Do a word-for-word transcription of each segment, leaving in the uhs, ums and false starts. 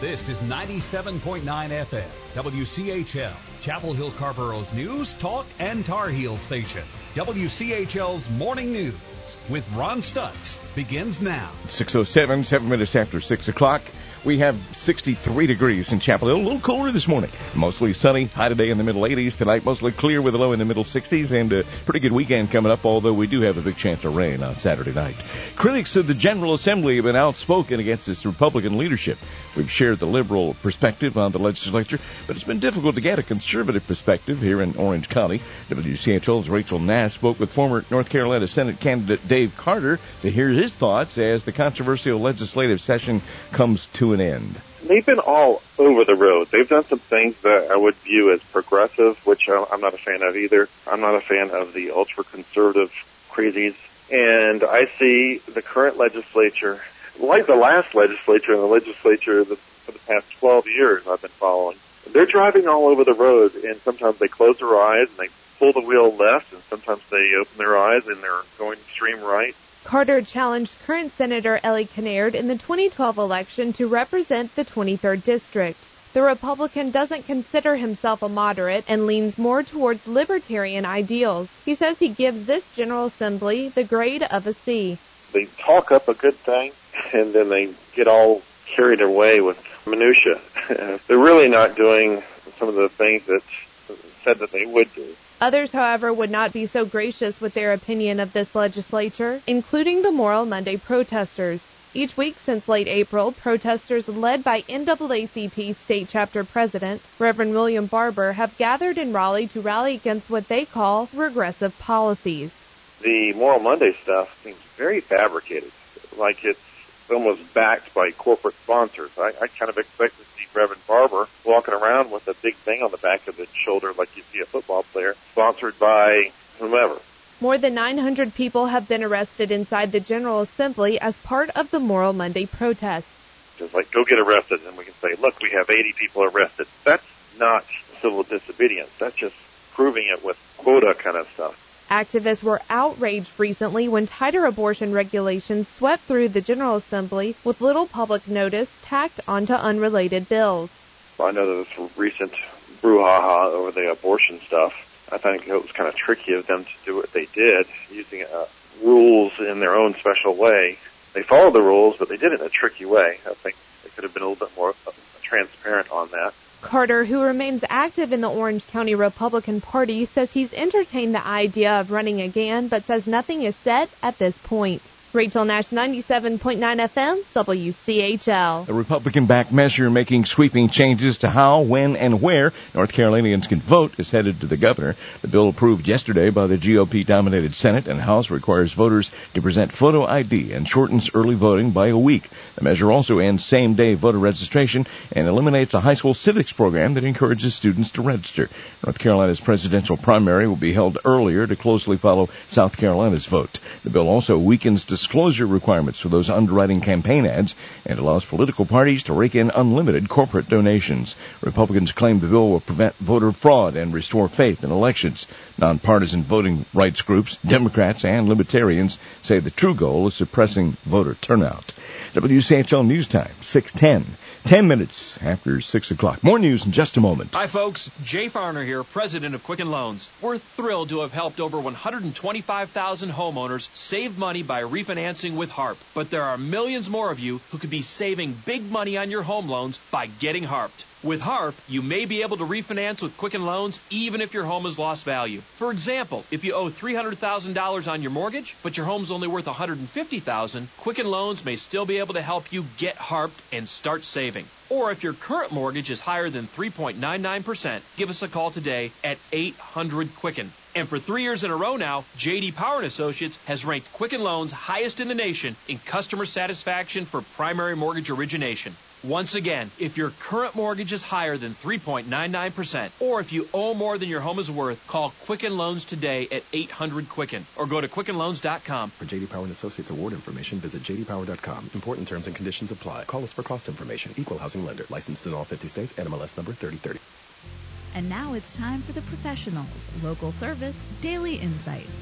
This is ninety-seven point nine F M, W C H L, Chapel Hill Carborough's news, talk, and Tar Heel station. W C H L's Morning News with Ron Stutz begins now. six oh seven, seven minutes after six o'clock. We have sixty-three degrees in Chapel Hill. A little cooler this morning. Mostly sunny. High today in the middle eighties. Tonight mostly clear with a low in the middle sixties. And a pretty good weekend coming up, although we do have a big chance of rain on Saturday night. Critics of the General Assembly have been outspoken against its Republican leadership. We've shared the liberal perspective on the legislature, but it's been difficult to get a conservative perspective here in Orange County. W C H L's Rachel Nass spoke with former North Carolina Senate candidate Dave Carter to hear his thoughts as the controversial legislative session comes to an end. They've been all over the road. They've done some things that I would view as progressive, which I'm not a fan of either. I'm not a fan of the ultra-conservative crazies. And I see the current legislature, like the last legislature and the legislature that for the past twelve years I've been following, they're driving all over the road, and sometimes they close their eyes and they pull the wheel left, and sometimes they open their eyes and they're going extreme right. Carter challenged current Senator Ellie Kinnaird in the twenty twelve election to represent the twenty-third District. The Republican doesn't consider himself a moderate and leans more towards libertarian ideals. He says he gives this General Assembly the grade of a C. They talk up a good thing, and then they get all carried away with minutia. They're really not doing some of the things that said that they would do. Others, however, would not be so gracious with their opinion of this legislature, including the Moral Monday protesters. Each week since late April, protesters led by N double A C P State Chapter President Reverend William Barber have gathered in Raleigh to rally against what they call regressive policies. The Moral Monday stuff seems very fabricated, like it's almost backed by corporate sponsors. I, I kind of expect to see Reverend Barber walking around with a big thing on the back of his shoulder like you see a football player, sponsored by whomever. More than nine hundred people have been arrested inside the General Assembly as part of the Moral Monday protests. Just like, go get arrested, and we can say, look, we have eighty people arrested. That's not civil disobedience. That's just proving it with quota kind of stuff. Activists were outraged recently when tighter abortion regulations swept through the General Assembly with little public notice tacked onto unrelated bills. I know that this recent brouhaha over the abortion stuff, I think it was kind of tricky of them to do what they did, using uh, rules in their own special way. They followed the rules, but they did it in a tricky way. I think they could have been a little bit more uh, transparent on that. Carter, who remains active in the Orange County Republican Party, says he's entertained the idea of running again, but says nothing is set at this point. Rachel Nash, ninety-seven point nine F M, W C H L. A Republican-backed measure making sweeping changes to how, when, and where North Carolinians can vote is headed to the governor. The bill approved yesterday by the G O P-dominated Senate and House requires voters to present photo I D and shortens early voting by a week. The measure also ends same-day voter registration and eliminates a high school civics program that encourages students to register. North Carolina's presidential primary will be held earlier to closely follow South Carolina's vote. The bill also weakens disclosure requirements for those underwriting campaign ads and allows political parties to rake in unlimited corporate donations. Republicans claim the bill will prevent voter fraud and restore faith in elections. Nonpartisan voting rights groups, Democrats, and Libertarians say the true goal is suppressing voter turnout. W C H L News Time, six ten. Ten minutes after six o'clock. More news in just a moment. Hi, folks. Jay Farner here, president of Quicken Loans. We're thrilled to have helped over one hundred twenty-five thousand homeowners save money by refinancing with HARP. But there are millions more of you who could be saving big money on your home loans by getting HARPed. With HARP, you may be able to refinance with Quicken Loans even if your home has lost value. For example, if you owe three hundred thousand dollars on your mortgage, but your home's only worth one hundred fifty thousand dollars, Quicken Loans may still be able to help you get HARPed and start saving. Or if your current mortgage is higher than three point nine nine percent, give us a call today at eight hundred Quicken. And for three years in a row now, J D Power and Associates has ranked Quicken Loans highest in the nation in customer satisfaction for primary mortgage origination. Once again, if your current mortgage is higher than three point nine nine percent, or if you owe more than your home is worth, call Quicken Loans today at eight hundred Quicken or go to quicken loans dot com. For J D Power and Associates award information, visit j d power dot com. Important terms and conditions apply. Call us for cost information. Equal housing lender. Licensed in all fifty states. N M L S number thirty thirty. And now it's time for the professionals. Local service, daily insights.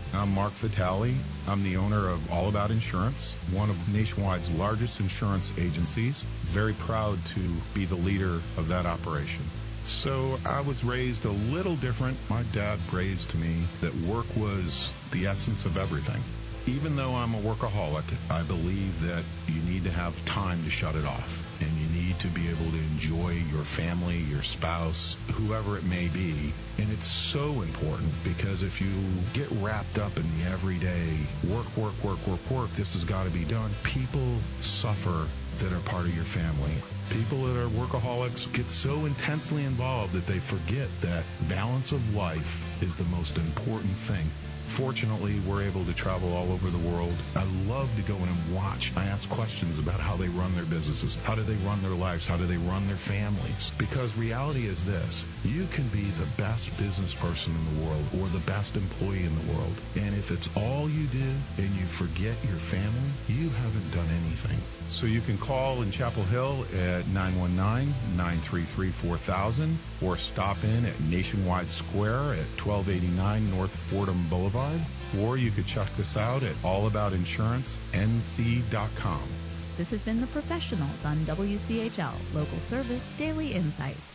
I'm Mark Vitale. I'm the owner of All About Insurance, one of Nationwide's largest insurance agencies. Very proud to be the leader of that operation. So I was raised a little different. My dad raised me that work was the essence of everything. Even though I'm a workaholic, I believe that you need to have time to shut it off. And you need to be able to enjoy your family, your spouse, whoever it may be. And it's so important because if you get wrapped up in the everyday work, work, work, work, work, this has got to be done, people suffer that are part of your family. People that are workaholics get so intensely involved that they forget that balance of life is the most important thing. Fortunately, we're able to travel all over the world. I love to go in and watch. I ask questions about how they run their businesses. How do they run their lives? How do they run their families? Because reality is this. You can be the best business person in the world or the best employee in the world. And if it's all you do and you forget your family, you haven't done anything. So you can call in Chapel Hill at nine one nine, nine three three, four thousand or stop in at Nationwide Square at twelve eighty-nine North Fordham Boulevard. Or you could check us out at all about insurance N C dot com. This has been The Professionals on W C H L, Local Service Daily Insights.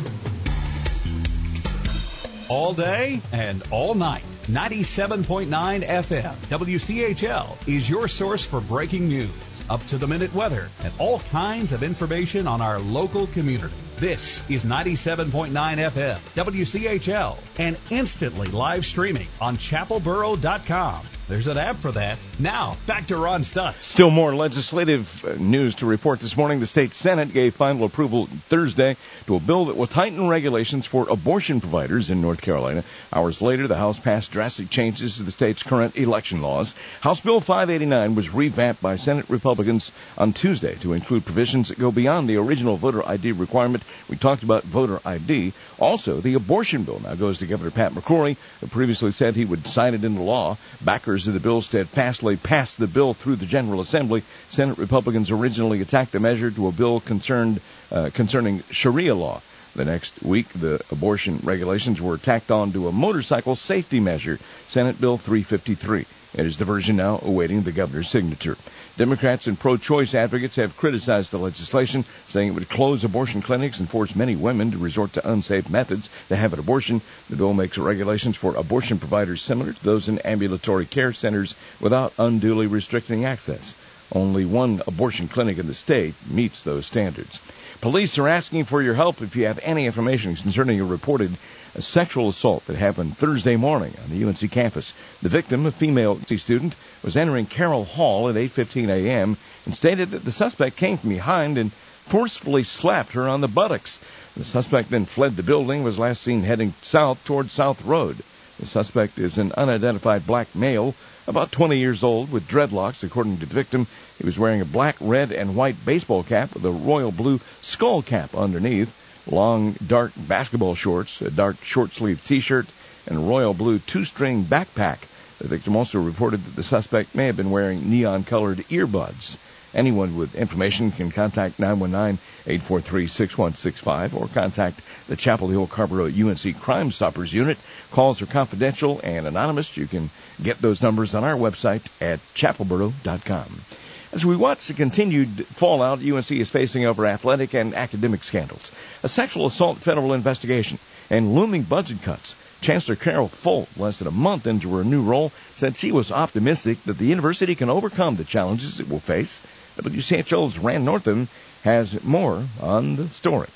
All day and all night. ninety-seven point nine F M. W C H L is your source for breaking news, up-to-the-minute weather, and all kinds of information on our local community. This is ninety-seven point nine F M, W C H L, and instantly live streaming on chapel borough dot com. There's an app for that. Now, back to Ron Stutz. Still more legislative news to report this morning. The state Senate gave final approval Thursday to a bill that will tighten regulations for abortion providers in North Carolina. Hours later, the House passed drastic changes to the state's current election laws. House Bill five eighty-nine was revamped by Senate Republicans on Tuesday to include provisions that go beyond the original voter I D requirement. We talked about voter I D. Also, the abortion bill now goes to Governor Pat McCrory, who previously said he would sign it into law. Backers of the bill steadfastly passed the bill through the General Assembly. Senate Republicans originally attacked the measure to a bill concerned uh, concerning Sharia law. The next week, the abortion regulations were tacked on to a motorcycle safety measure, Senate Bill three fifty-three. It is the version now awaiting the governor's signature. Democrats and pro-choice advocates have criticized the legislation, saying it would close abortion clinics and force many women to resort to unsafe methods to have an abortion. The bill makes regulations for abortion providers similar to those in ambulatory care centers without unduly restricting access. Only one abortion clinic in the state meets those standards. Police are asking for your help if you have any information concerning a reported a sexual assault that happened Thursday morning on the U N C campus. The victim, a female U N C student, was entering Carroll Hall at eight fifteen a.m. and stated that the suspect came from behind and forcefully slapped her on the buttocks. The suspect then fled the building, was last seen heading south toward South Road. The suspect is an unidentified black male, about twenty years old, with dreadlocks, according to the victim. He was wearing a black, red, and white baseball cap with a royal blue skull cap underneath, long, dark basketball shorts, a dark short-sleeved T-shirt, and a royal blue two-string backpack. The victim also reported that the suspect may have been wearing neon-colored earbuds. Anyone with information can contact nine one nine, eight four three, six one six five or contact the Chapel Hill Carrboro U N C Crime Stoppers Unit. Calls are confidential and anonymous. You can get those numbers on our website at chapel borough dot com. As we watch the continued fallout U N C is facing over athletic and academic scandals, a sexual assault federal investigation, and looming budget cuts, Chancellor Carol Folt, less than a month into her new role, said she was optimistic that the university can overcome the challenges it will face. W C H L's Rand Northam has more on the story.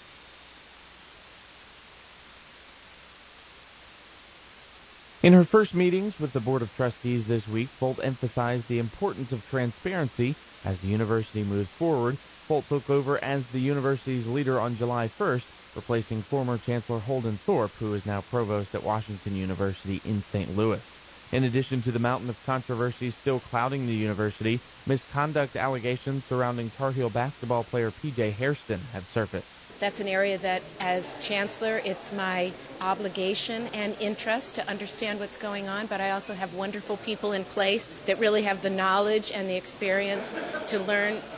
In her first meetings with the Board of Trustees this week, Folt emphasized the importance of transparency as the university moves forward. Folt took over as the university's leader on July first, replacing former Chancellor Holden Thorpe, who is now provost at Washington University in Saint Louis. In addition to the mountain of controversy still clouding the university, misconduct allegations surrounding Tar Heel basketball player P J Hairston have surfaced. That's an area that, as Chancellor, it's my obligation and interest to understand what's going on, but I also have wonderful people in place that really have the knowledge and the experience to learn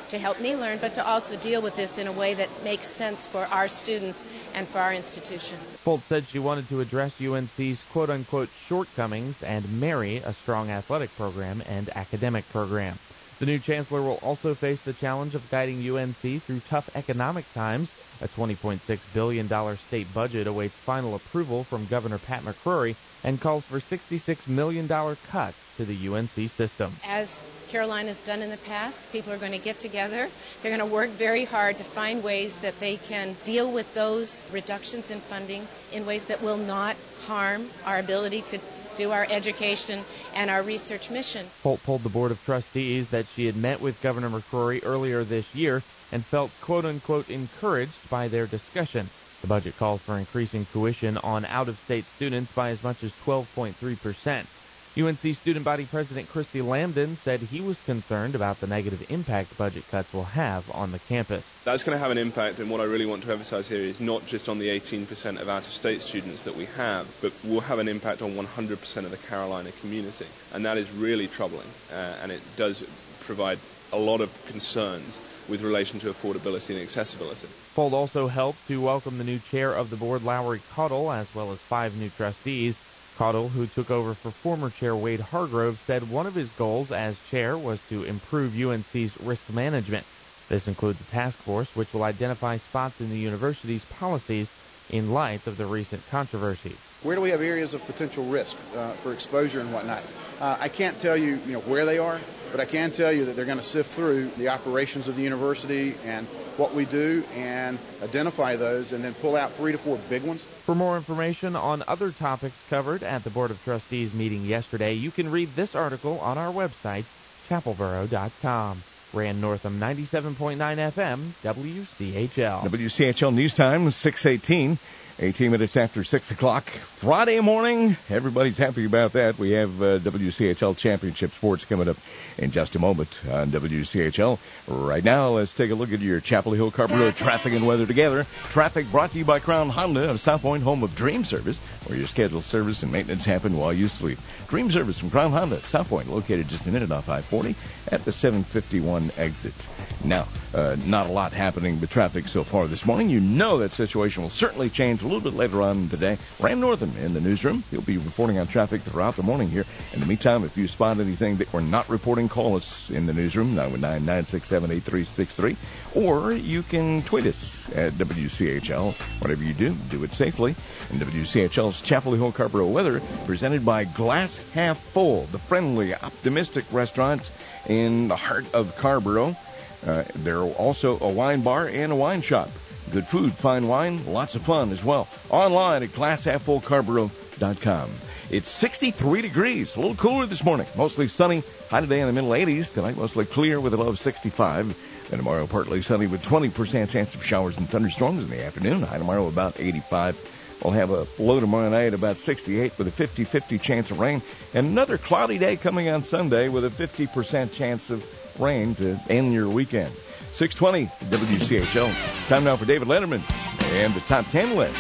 to help me learn, but to also deal with this in a way that makes sense for our students and for our institution. Folt said she wanted to address U N C's quote-unquote shortcomings and marry a strong athletic program and academic program. The new chancellor will also face the challenge of guiding U N C through tough economic times. A twenty point six billion dollars state budget awaits final approval from Governor Pat McCrory and calls for sixty-six million dollars cuts to the U N C system. As Carolina's done in the past, people are going to get together. They're going to work very hard to find ways that they can deal with those reductions in funding in ways that will not harm our ability to do our education and our research mission. Folt told the Board of Trustees that she had met with Governor McCrory earlier this year and felt quote-unquote encouraged by their discussion. The budget calls for increasing tuition on out-of-state students by as much as twelve point three percent. U N C student body president Christy Lambden said he was concerned about the negative impact budget cuts will have on the campus. That's going to have an impact, and what I really want to emphasize here is not just on the eighteen percent of out-of-state students that we have, but will have an impact on one hundred percent of the Carolina community. And that is really troubling, uh, and it does provide a lot of concerns with relation to affordability and accessibility. Folt also helped to welcome the new chair of the board, Lowry Caudill, as well as five new trustees. Caudill, who took over for former chair Wade Hargrove, said one of his goals as chair was to improve U N C's risk management. This includes a task force which will identify spots in the university's policies in light of the recent controversies. Where do we have areas of potential risk uh, for exposure and whatnot? Uh, I can't tell you, you know, where they are, but I can tell you that they're going to sift through the operations of the university and what we do and identify those and then pull out three to four big ones. For more information on other topics covered at the Board of Trustees meeting yesterday, you can read this article on our website, chapel boro dot com. Rand Northam, ninety-seven point nine F M, W C H L. W C H L News Time, six eighteen. eighteen minutes after six o'clock. Friday morning. Everybody's happy about that. We have uh, W C H L Championship Sports coming up in just a moment on W C H L. Right now, let's take a look at your Chapel Hill Carpenter traffic and weather together. Traffic brought to you by Crown Honda of South Point, home of Dream Service, where your scheduled service and maintenance happen while you sleep. Dream Service from Crown Honda at South Point, located just a minute off I forty at the seven fifty-one exit. Now, uh, not a lot happening with traffic so far this morning. You know that situation will certainly change a little bit later on today. Rand Northam in the newsroom. He'll be reporting on traffic throughout the morning here. In the meantime, if you spot anything that we're not reporting, call us in the newsroom, nine one nine, nine six seven, eight three six three, or you can tweet us at W C H L. Whatever you do, do it safely. And W C H L's Chapel Hill Carpenter weather, presented by Glass Half Full, the friendly, optimistic restaurant in the heart of Carrboro. Uh, there are also a wine bar and a wine shop. Good food, fine wine, lots of fun as well. Online at glass half full carboro dot com. It's sixty-three degrees, a little cooler this morning. Mostly sunny, high today in the middle eighties. Tonight mostly clear with a low of sixty-five. And tomorrow partly sunny with twenty percent chance of showers and thunderstorms in the afternoon. High tomorrow about eighty-five. We'll have a low tomorrow night about sixty-eight with a fifty-fifty chance of rain. And another cloudy day coming on Sunday with a fifty percent chance of rain to end your weekend. six twenty W C H L. Time now for David Letterman and the Top ten list.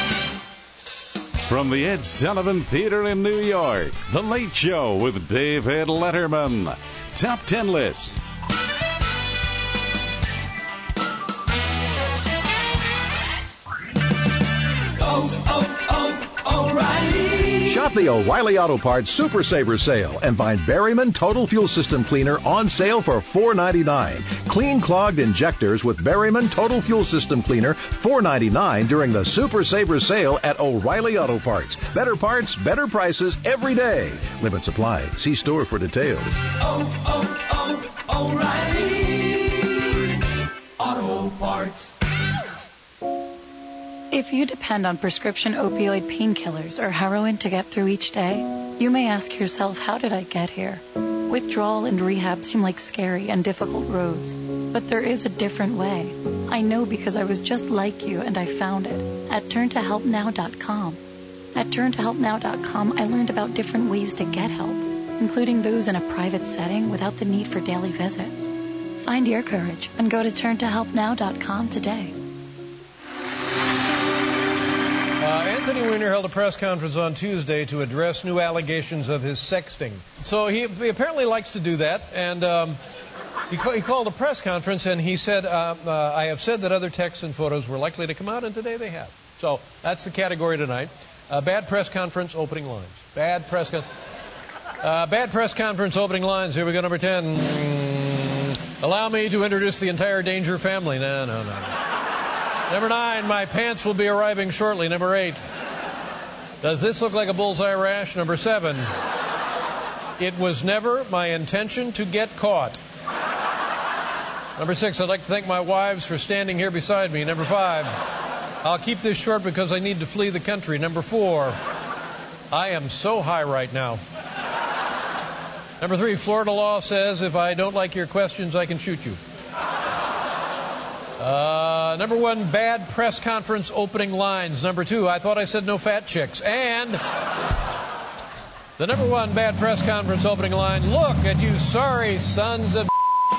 From the Ed Sullivan Theater in New York, The Late Show with David Letterman. Top ten list. Oh, oh, oh, O'Reilly. Shop the O'Reilly Auto Parts Super Saver Sale and find Berryman Total Fuel System Cleaner on sale for four ninety-nine. Clean clogged injectors with Berryman Total Fuel System Cleaner, four ninety-nine during the Super Saver Sale at O'Reilly Auto Parts. Better parts, better prices every day. Limit supply. See store for details. Oh, oh, oh, O'Reilly Auto Parts. If you depend on prescription opioid painkillers or heroin to get through each day, you may ask yourself, how did I get here? Withdrawal and rehab seem like scary and difficult roads, but there is a different way. I know because I was just like you and I found it at turn to help now dot com. At turn to help now dot com, I learned about different ways to get help, including those in a private setting without the need for daily visits. Find your courage and go to turn to help now dot com today. Uh, Anthony Weiner held a press conference on Tuesday to address new allegations of his sexting. So he, he apparently likes to do that, and um, He, ca- he called a press conference and he said, uh, uh, I have said that other texts and photos were likely to come out, and today they have. So that's the category tonight. Uh, bad press conference opening lines. Bad press con- uh, Bad press conference opening lines. Here we go, number ten. Mm, allow me to introduce the entire Danger family. No, no, no. Number nine, my pants will be arriving shortly. Number eight, does this look like a bullseye rash? Number seven, it was never my intention to get caught. Number six, I'd like to thank my wives for standing here beside me. Number five, I'll keep this short because I need to flee the country. Number four, I am so high right now. Number three, Florida law says if I don't like your questions, I can shoot you. Uh, number one, bad press conference opening lines. Number two, I thought I said no fat chicks. And the number one bad press conference opening line, look at you sorry sons of...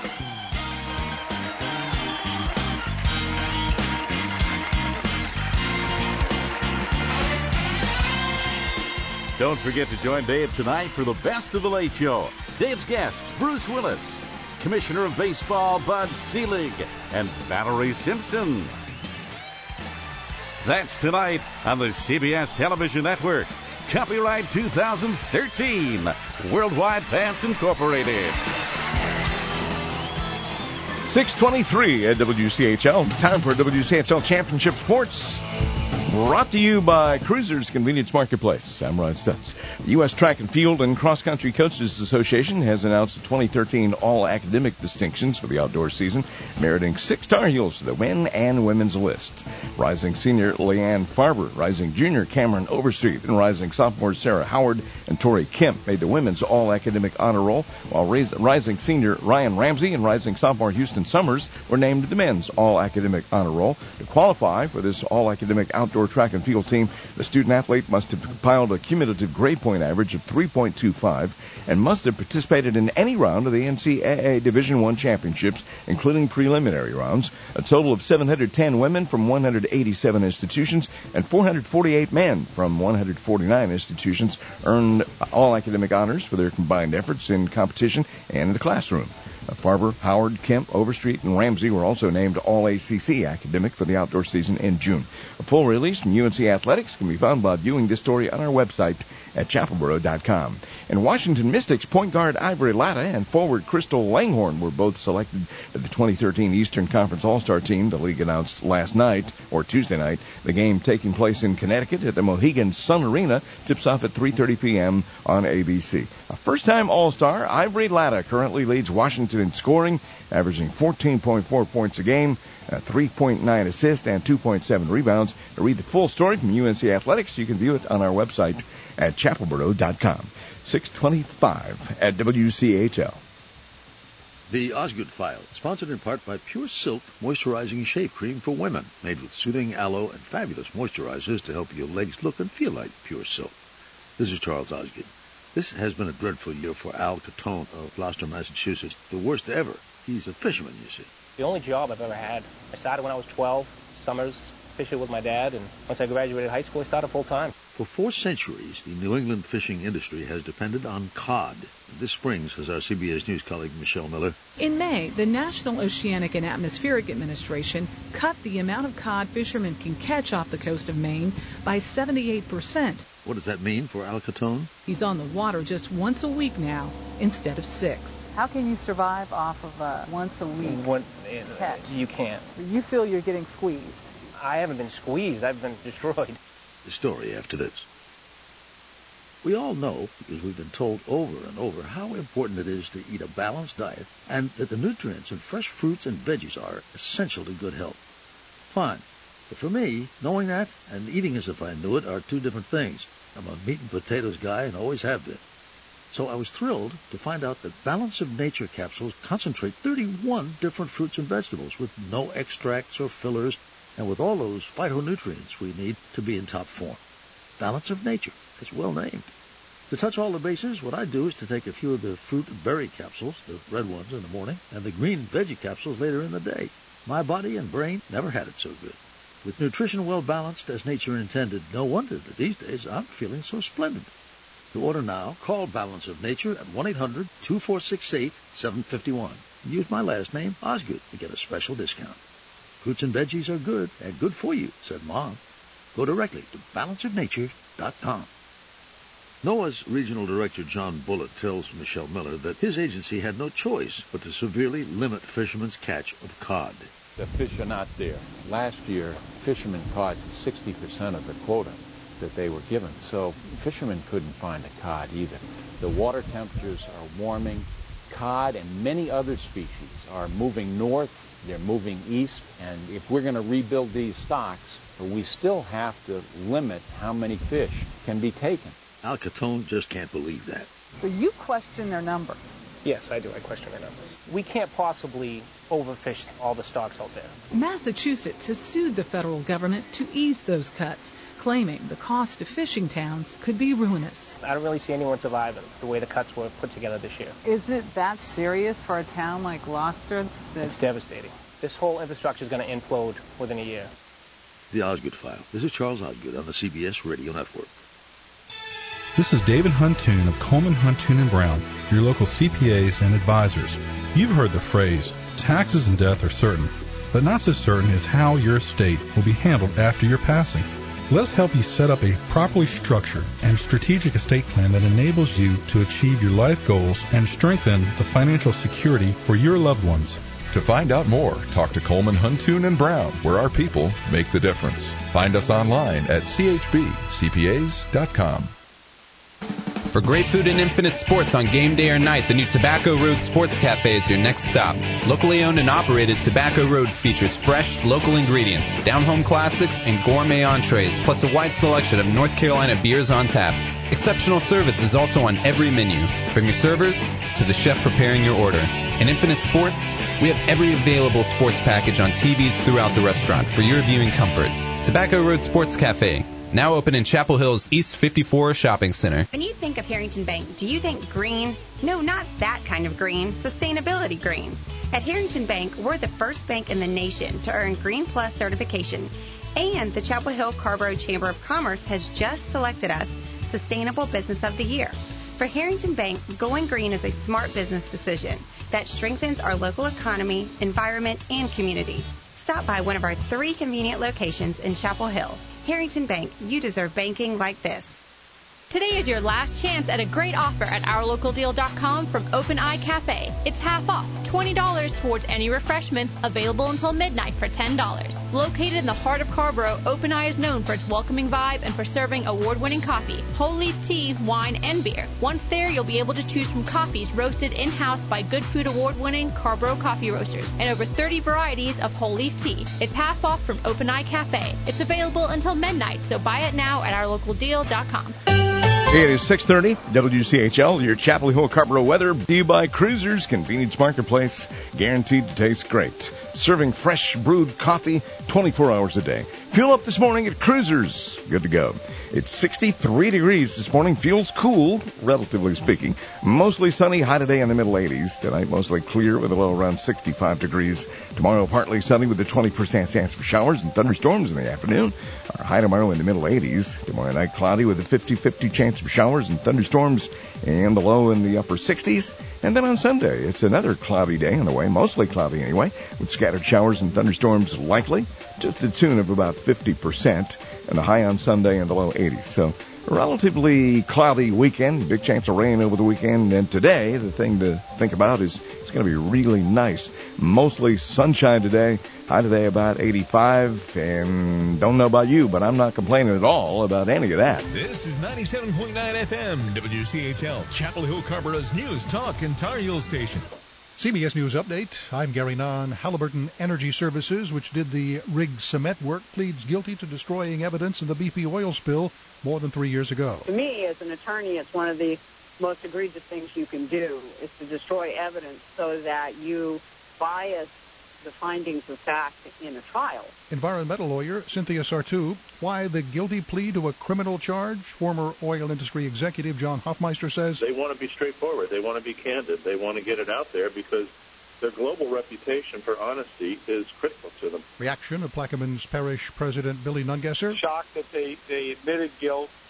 Don't forget to join Dave tonight for the Best of the Late Show. Dave's guests, Bruce Willis, Commissioner of Baseball Bud Selig, and Valerie Simpson. That's tonight on the C B S Television Network. Copyright two thousand thirteen. Worldwide Pants Incorporated. six twenty-three at W C H L. Time for W C H L Championship Sports. Brought to you by Cruisers Convenience Marketplace. I'm Ron Stutz. The U S Track and Field and Cross Country Coaches Association has announced the twenty thirteen All-Academic distinctions for the outdoor season, meriting six Tar Heels to the men and women's list. Rising senior Leanne Farber, rising junior Cameron Overstreet, and rising sophomores Sarah Howard and Tori Kemp made the women's All-Academic honor roll, while rising senior Ryan Ramsey and rising sophomore Houston Summers were named the men's All-Academic honor roll. To qualify for this All-Academic outdoor track and field team, the student athlete must have compiled a cumulative grade point average of three point two five and must have participated in any round of the N C double A Division I championships, including preliminary rounds. A total of seven hundred ten women from one hundred eighty-seven institutions and four hundred forty-eight men from one hundred forty-nine institutions earned all academic honors for their combined efforts in competition and in the classroom. Farber, Howard, Kemp, Overstreet, and Ramsey were also named All A C C Academic for the outdoor season in June. A full release from U N C Athletics can be found by viewing this story on our website at chapelboro dot com. And Washington Mystics point guard Ivory Latta and forward Crystal Langhorne were both selected to the twenty thirteen Eastern Conference All-Star team, the league announced last night, or Tuesday night. The game taking place in Connecticut at the Mohegan Sun Arena tips off at three thirty p.m. on A B C. A first-time All-Star, Ivory Latta currently leads Washington in scoring, averaging fourteen point four points a game, uh, three point nine assists, and two point seven rebounds. To read the full story from U N C Athletics, you can view it on our website at chapelboro dot com. six twenty-five at W C H L. The Osgood File, sponsored in part by Pure Silk Moisturizing Shave Cream for Women, made with soothing aloe and fabulous moisturizers to help your legs look and feel like Pure Silk. This is Charles Osgood. This has been a dreadful year for Al Catone of Gloucester, Massachusetts. The worst ever. He's a fisherman, you see. The only job I've ever had. I started when I was twelve, summers, fishing with my dad, and once I graduated high school, I started full-time. For four centuries, the New England fishing industry has depended on cod. This spring, says our C B S News colleague Michelle Miller. In May, the National Oceanic and Atmospheric Administration cut the amount of cod fishermen can catch off the coast of Maine by seventy-eight percent. What does that mean for Al Catone? He's on the water just once a week now instead of six. How can you survive off of a once-a-week What, catch? You can't. You feel you're getting squeezed. I haven't been squeezed. I've been destroyed. The story after this. We all know, because we've been told over and over, how important it is to eat a balanced diet and that the nutrients in fresh fruits and veggies are essential to good health. Fine. But for me, knowing that and eating as if I knew it are two different things. I'm a meat and potatoes guy and always have been. So I was thrilled to find out that Balance of Nature capsules concentrate thirty-one different fruits and vegetables with no extracts or fillers and with all those phytonutrients we need to be in top form. Balance of Nature. It's well named. To touch all the bases, what I do is to take a few of the fruit and berry capsules, the red ones in the morning, and the green veggie capsules later in the day. My body and brain never had it so good. With nutrition well balanced as nature intended, no wonder that these days I'm feeling so splendid. To order now, call Balance of Nature at one eight hundred two four six eight seven five one. Use my last name, Osgood, to get a special discount. Fruits and veggies are good and good for you, said Mom. Go directly to balance of nature dot com. NOAA's Regional Director John Bullitt tells Michelle Miller that his agency had no choice but to severely limit fishermen's catch of cod. The fish are not there. Last year, fishermen caught sixty percent of the quota that they were given, so fishermen couldn't find a cod either. The water temperatures are warming. Cod and many other species are moving north, they're moving east, and if we're going to rebuild these stocks, we still have to limit how many fish can be taken. Al Catone just can't believe that. So you question their numbers? Yes, I do. I question their numbers. We can't possibly overfish all the stocks out there. Massachusetts has sued the federal government to ease those cuts, claiming the cost to fishing towns could be ruinous. I don't really see anyone surviving the way the cuts were put together this year. Is it that serious for a town like Gloucester? That... It's devastating. This whole infrastructure is going to implode within a year. The Osgood File. This is Charles Osgood on the C B S Radio Network. This is David Huntoon of Coleman, Huntoon and Brown, your local C P As and advisors. You've heard the phrase, taxes and death are certain, but not so certain is how your estate will be handled after your passing. Let us help you set up a properly structured and strategic estate plan that enables you to achieve your life goals and strengthen the financial security for your loved ones. To find out more, talk to Coleman, Huntoon and Brown, where our people make the difference. Find us online at c h b c p a s dot com. For great food and infinite sports on game day or night, the new Tobacco Road Sports Cafe is your next stop. Locally owned and operated, Tobacco Road features fresh, local ingredients, down-home classics, and gourmet entrees, plus a wide selection of North Carolina beers on tap. Exceptional service is also on every menu, from your servers to the chef preparing your order. In Infinite Sports, we have every available sports package on T Vs throughout the restaurant for your viewing comfort. Tobacco Road Sports Cafe, now open in Chapel Hill's East fifty-four Shopping Center. When you think of Harrington Bank, do you think green? No, not that kind of green. Sustainability green. At Harrington Bank, we're the first bank in the nation to earn Green Plus certification. And the Chapel Hill Carrboro Chamber of Commerce has just selected us Sustainable Business of the Year. For Harrington Bank, going green is a smart business decision that strengthens our local economy, environment, and community. Stop by one of our three convenient locations in Chapel Hill. Harrington Bank, you deserve banking like this. Today is your last chance at a great offer at our local deal dot com from Open Eye Cafe. It's half off, twenty dollars towards any refreshments, available until midnight for ten dollars. Located in the heart of Carrboro, Open Eye is known for its welcoming vibe and for serving award-winning coffee, whole leaf tea, wine, and beer. Once there, you'll be able to choose from coffees roasted in-house by Good Food Award-winning Carrboro Coffee Roasters and over thirty varieties of whole leaf tea. It's half off from Open Eye Cafe. It's available until midnight, so buy it now at our local deal dot com. It is six thirty, W C H L, your Chapel Hill Carrboro weather, brought to you by Cruisers Convenience Marketplace, guaranteed to taste great. Serving fresh brewed coffee twenty-four hours a day. Fuel up this morning at Cruisers. Good to go. It's sixty-three degrees this morning. Feels cool, relatively speaking. Mostly sunny, high today in the middle eighties. Tonight, mostly clear with a low around sixty-five degrees. Tomorrow, partly sunny with a twenty percent chance for showers and thunderstorms in the afternoon. Our high tomorrow in the middle eighties. Tomorrow night, cloudy with a fifty-fifty chance for showers and thunderstorms, and the low in the upper sixties. And then on Sunday, it's another cloudy day on the way, mostly cloudy anyway, with scattered showers and thunderstorms likely, to the tune of about fifty percent, and the high on Sunday in the low eighties. So a relatively cloudy weekend, big chance of rain over the weekend. And today, the thing to think about is it's going to be really nice. Mostly sunshine today. High today about eighty-five. And don't know about you, but I'm not complaining at all about any of that. This is ninety-seven point nine F M, W C H L, Chapel Hill Carrboro's News, Talk, and Tar Heel Station. C B S News Update. I'm Gary Nahn. Halliburton Energy Services, which did the rig cement work, pleads guilty to destroying evidence in the B P oil spill more than three years ago. To me, as an attorney, it's one of the most egregious things you can do, is to destroy evidence so that you bias the findings of fact in a trial. Environmental lawyer Cynthia Sartu. Why the guilty plea to a criminal charge? Former oil industry executive John Hoffmeister says they want to be straightforward. They want to be candid. They want to get it out there because their global reputation for honesty is critical to them. Reaction of Plaquemines Parish President Billy Nungesser. Shocked that they, they admitted guilt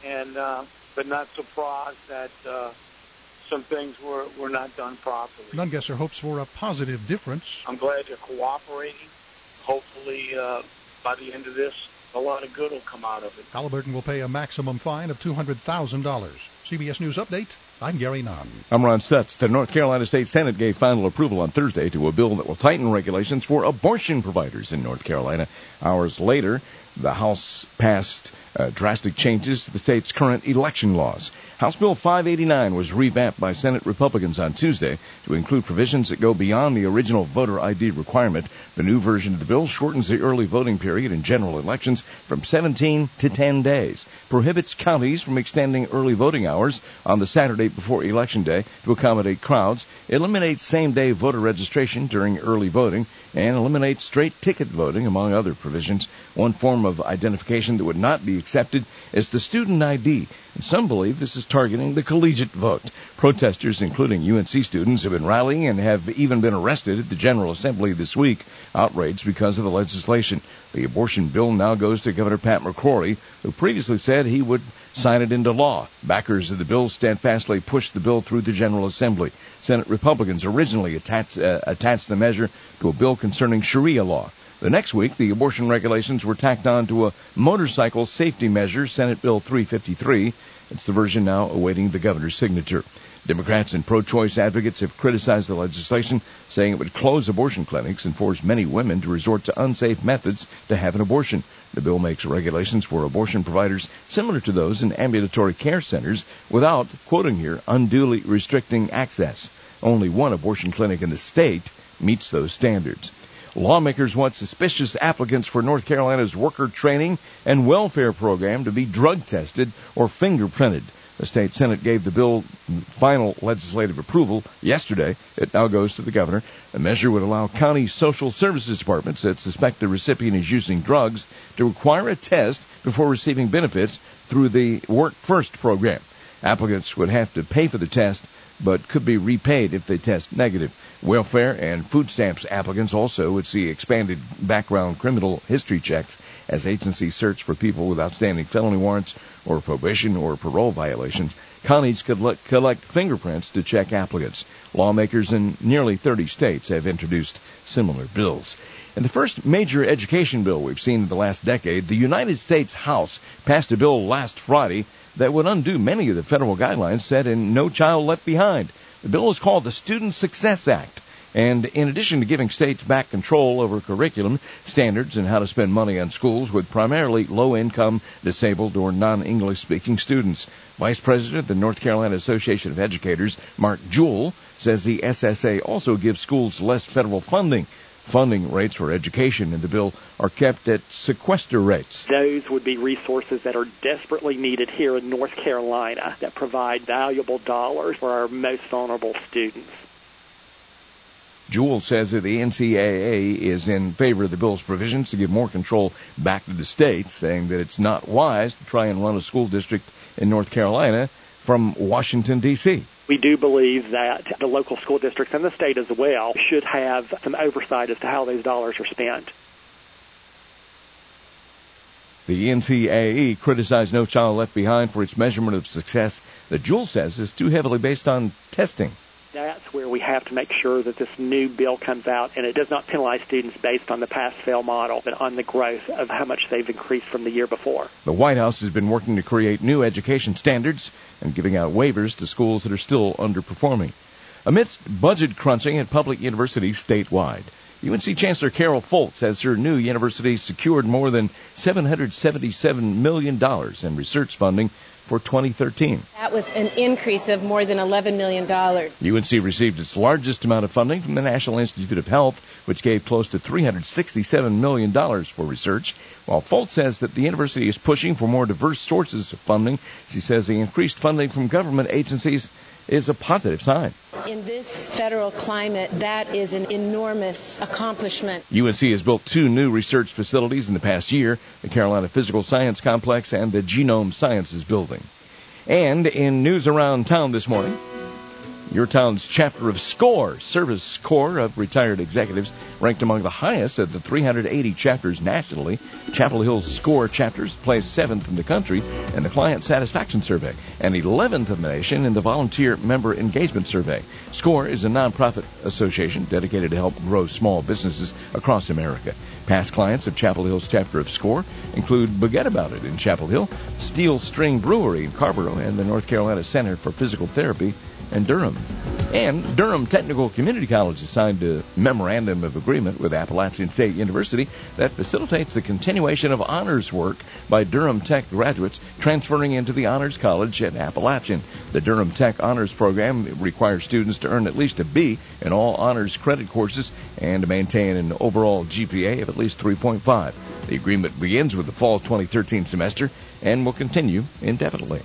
and uh, but not surprised that uh, some things were, were not done properly. Nungesser hopes for a positive difference. I'm glad you're cooperating. Hopefully, uh, by the end of this, a lot of good will come out of it. Halliburton will pay a maximum fine of two hundred thousand dollars. C B S News Update, I'm Gary Nunn. I'm Ron Stutz. The North Carolina State Senate gave final approval on Thursday to a bill that will tighten regulations for abortion providers in North Carolina. Hours later, the House passed uh, drastic changes to the state's current election laws. House Bill five eighty-nine was revamped by Senate Republicans on Tuesday to include provisions that go beyond the original voter I D requirement. The new version of the bill shortens the early voting period in general elections from seventeen to ten days, prohibits counties from extending early voting hours on the Saturday before Election Day to accommodate crowds, eliminates same-day voter registration during early voting, and eliminates straight ticket voting, among other provisions. One form of identification that would not be accepted is the student I D, and some believe this is targeting the collegiate vote. Protesters, including U N C students, have been rallying and have even been arrested at the General Assembly this week, outraged because of the legislation. The abortion bill now goes to Governor Pat McCrory, who previously said he would sign it into law. Backers of the bill steadfastly pushed the bill through the General Assembly. Senate Republicans originally attached, uh, attached the measure to a bill concerning Sharia law. The next week, the abortion regulations were tacked on to a motorcycle safety measure, Senate Bill three fifty-three. It's the version now awaiting the governor's signature. Democrats and pro-choice advocates have criticized the legislation, saying it would close abortion clinics and force many women to resort to unsafe methods to have an abortion. The bill makes regulations for abortion providers similar to those in ambulatory care centers without, quoting here, unduly restricting access. Only one abortion clinic in the state meets those standards. Lawmakers want suspicious applicants for North Carolina's worker training and welfare program to be drug tested or fingerprinted. The state Senate gave the bill final legislative approval yesterday. It now goes to the governor. The measure would allow county social services departments that suspect the recipient is using drugs to require a test before receiving benefits through the Work First program. Applicants would have to pay for the test, but could be repaid if they test negative. Welfare and food stamps applicants also would see expanded background criminal history checks as agencies search for people with outstanding felony warrants or probation or parole violations. Counties could let, collect fingerprints to check applicants. Lawmakers in nearly thirty states have introduced similar bills. In the first major education bill we've seen in the last decade, the United States House passed a bill last Friday that would undo many of the federal guidelines set in No Child Left Behind. The bill is called the Student Success Act. And in addition to giving states back control over curriculum, standards, and how to spend money on schools with primarily low-income, disabled, or non-English speaking students, Vice President of the North Carolina Association of Educators, Mark Jewell, says the S S A also gives schools less federal funding. Funding rates for education in the bill are kept at sequester rates. Those would be resources that are desperately needed here in North Carolina that provide valuable dollars for our most vulnerable students. Jewell says that the N C double A is in favor of the bill's provisions to give more control back to the states, saying that it's not wise to try and run a school district in North Carolina from Washington, D C We do believe that the local school districts and the state as well should have some oversight as to how those dollars are spent. The N C double A criticized No Child Left Behind for its measurement of success that Jewell says is too heavily based on testing. That's where we have to make sure that this new bill comes out and it does not penalize students based on the pass-fail model, but on the growth of how much they've increased from the year before. The White House has been working to create new education standards and giving out waivers to schools that are still underperforming. Amidst budget crunching at public universities statewide, U N C Chancellor Carol Folt says her new university secured more than seven hundred seventy-seven million dollars in research funding for twenty thirteen. That was an increase of more than eleven million dollars. U N C received its largest amount of funding from the National Institute of Health, which gave close to three hundred sixty-seven million dollars for research. While Folt says that the university is pushing for more diverse sources of funding, she says the increased funding from government agencies is a positive sign. In this federal climate, that is an enormous accomplishment. U N C has built two new research facilities in the past year, the Carolina Physical Science Complex and the Genome Sciences Building. And in news around town this morning, Your town's chapter of SCORE, Service Corps of Retired Executives, ranked among the highest of the three hundred eighty chapters nationally. Chapel Hill's SCORE chapters placed seventh in the country in the Client Satisfaction Survey and eleventh in the nation in the Volunteer Member Engagement Survey. SCORE is a nonprofit association dedicated to help grow small businesses across America. Past clients of Chapel Hill's chapter of SCORE include Baguette About It in Chapel Hill, Steel String Brewery in Carrboro, and the North Carolina Center for Physical Therapy in Durham. And Durham Technical Community College has signed a memorandum of agreement with Appalachian State University that facilitates the continuation of honors work by Durham Tech graduates transferring into the Honors College at Appalachian. The Durham Tech Honors Program requires students to earn at least a B in all honors credit courses and to maintain an overall G P A of at least three point five. The agreement begins with the fall twenty thirteen semester and will continue indefinitely.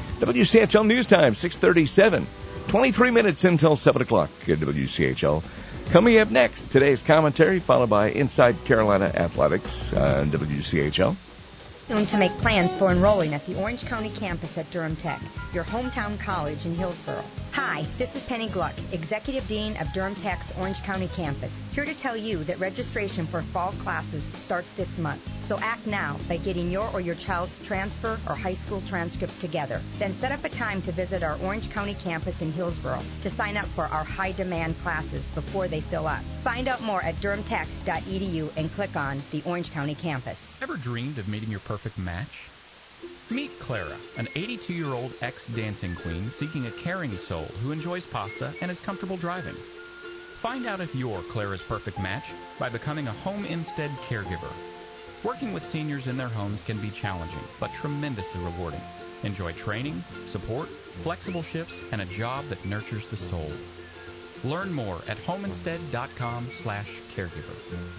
W C H L News Time, six thirty-seven. twenty-three minutes until seven o'clock at W C H L. Coming up next, today's commentary, followed by Inside Carolina Athletics on W C H L. Soon to make plans for enrolling at the Orange County campus at Durham Tech, your hometown college in Hillsboro. Hi, this is Penny Gluck, Executive Dean of Durham Tech's Orange County campus, here to tell you that registration for fall classes starts this month. So act now by getting your or your child's transfer or high school transcript together. Then set up a time to visit our Orange County campus in Hillsboro to sign up for our high-demand classes before they fill up. Find out more at durham tech dot e d u and click on the Orange County campus. Ever dreamed of meeting your perfect match? Meet Clara, an eighty-two-year-old ex-dancing queen seeking a caring soul who enjoys pasta and is comfortable driving. Find out if you're Clara's perfect match by becoming a Home Instead caregiver. Working with seniors in their homes can be challenging, but tremendously rewarding. Enjoy training, support, flexible shifts, and a job that nurtures the soul. Learn more at homeinstead.com slash caregiver.